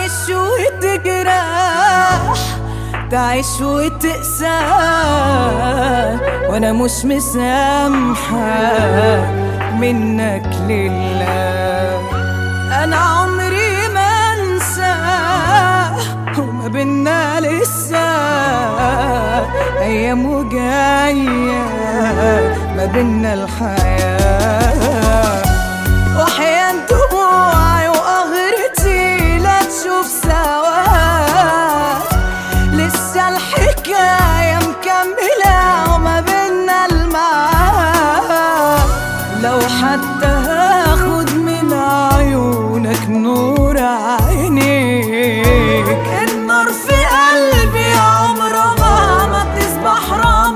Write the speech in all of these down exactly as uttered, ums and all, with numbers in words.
تعيش وتجرح، تعيش وتقسى، وانا مش مسامحة منك لله. انا عمري ما انسى وما بينا لسه ايام وجاية ما بينا الحياة. واحيان دموعي واغرتي لا تشوف سوا، لسه الحكاية مكملة وما بينا المعاد. لو حتى هاخد من عيونك نور عينيك، النار في قلبي عمرها ما تصبح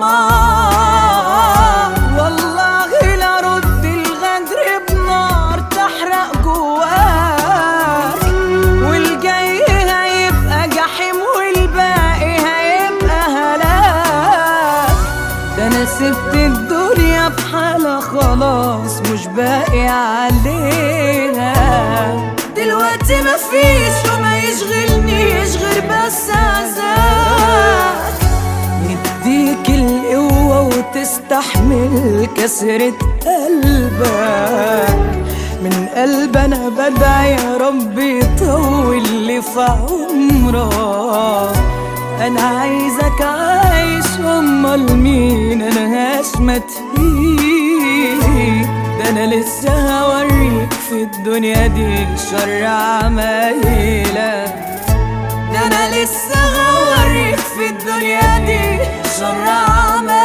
رماد. والله لا رد الغدر بنار تحرق جواك، والجاي هيبقى جحيم والباقي هيبقى هلاك. ده انا سبت الدنيا بحالها خلاص مش باقي عليها. دلوقتي مفيش وما يشغلنيش غير بس عذاب، يديك القوة وتستحمل كسرة قلبك. من قلب انا بدعي يا رب يطول لي في عمرك. انا عايزك عايش، امال مين انا هشمت فيك؟ ده انا لسه هوريك في الدنيا دي شر عمايلك. ده انا لسه هوريك في الدنيا دي شر عمايلك.